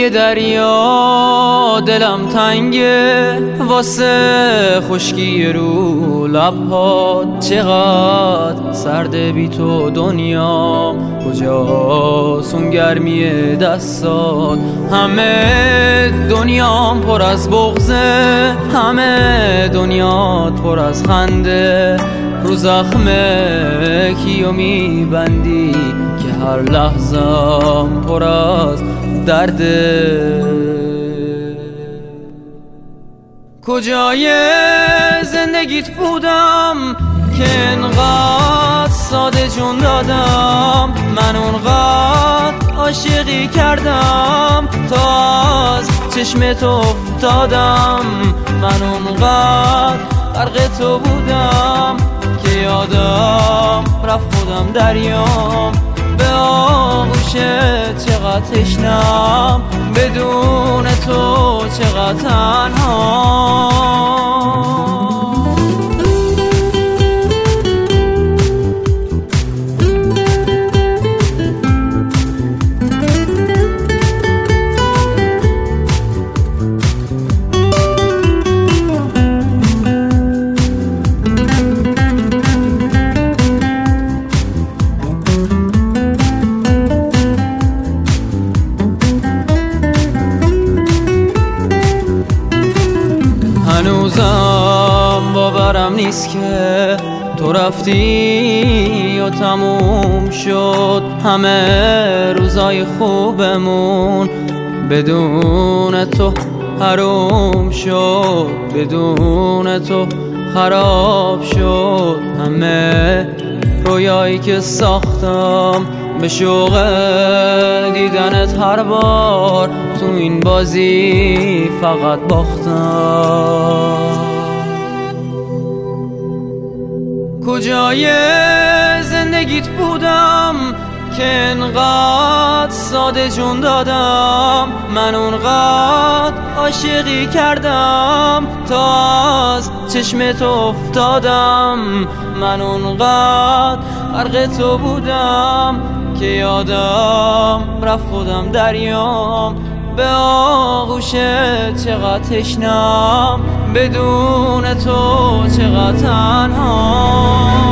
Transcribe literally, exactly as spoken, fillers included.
یه دریا دلم تنگه واسه خشکی رو لبهات، چقدر سرده بی تو دنیا، کجاست اون گرمی دستات؟ همه دنیام پر از بغضه، همه دنیات پر از خنده، رو زخمه کیو میبندی که هر لحظم پر از درده؟ کجای زندگیت بودم که انقدر ساده جون دادم؟ من اونقدر عاشقی کردم تا از چشمت افتادم، من اونقدر غرق تو بودم که یادم رفت خودم دریام، به آغوشت چقدر تشنم، بدون تو چقدر تنها. هنوزم باورم نیست که تو رفتی و تموم شد همه روزای خوبمون، بدون تو حروم شد، بدون تو خراب شد همه رویایی که ساختم، به شوق دیدنت هر بار تو این بازی فقط باختم. کجای زندگیت بودم که انقدر ساده جون دادم؟ من اونقدر عاشقی کردم تا از چشمت افتادم، من اونقدر غرق تو بودم که یادم رفت خودم دریام، به آغوشت چقدر تشنم، بدون تو چقدر تنها.